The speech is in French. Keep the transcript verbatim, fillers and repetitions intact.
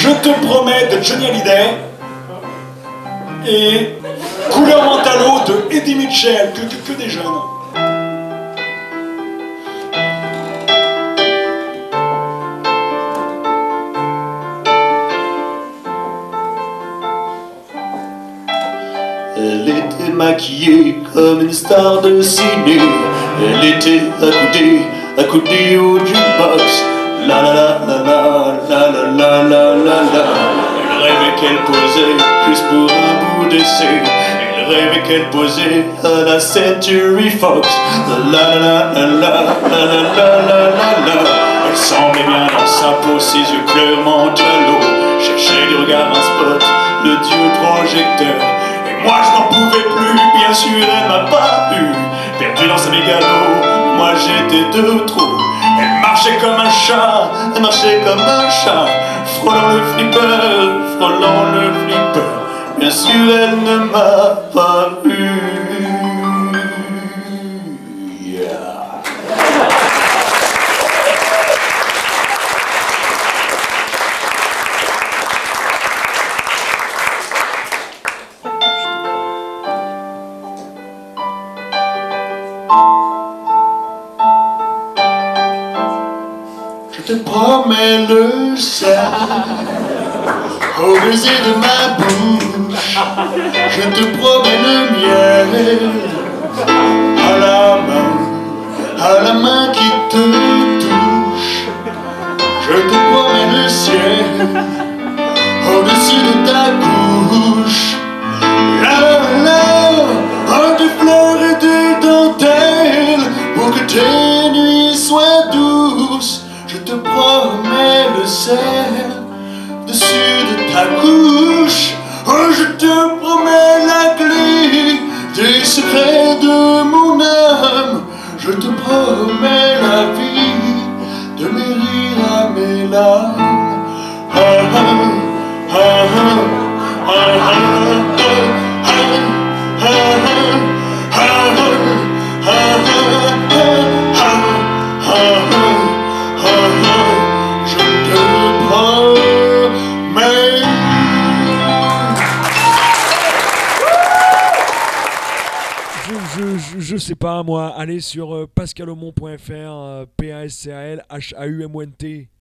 Je te promets de Johnny Hallyday et Couleur Mentalo de Eddie Mitchell, que, que, que des jeunes. Elle était maquillée comme une star de ciné. Elle était accoudée, accoudée au jukebox. La la la la la la la la la la. Elle rêvait qu'elle posait juste pour un bout d'essai. Elle rêvait qu'elle posait à la Century Fox. La la la la la la la la la la. Elle semblait bien dans sa peau, ses yeux clairement à l'eau. Cherchait du regard un spot, le dieu projecteur. Moi je n'en pouvais plus, bien sûr elle m'a pas eu. Perdu dans sa mégalo, moi j'étais de trop. Elle marchait comme un chat, elle marchait comme un chat. Frôlant le flipper, frôlant le flipper. Bien sûr elle ne m'a pas eu. Yeah. Je te promets le sel au baiser de ma bouche. Je te promets le miel à la main, à la main qui te touche. Je te promets le ciel au-dessus de ta couche. Là, là, des fleurs et des dentelles pour que tes nuits soient douces. Je te promets le sel dessus de ta couche. Oh, je te promets la clé des secrets de mon âme. Je te promets la vie de mes rires à mes larmes. Ah, ah, ah, ah, ah, ah, Je sais pas moi, allez sur euh, pascalaumont point f r, euh, P A S C A L H A U M O N T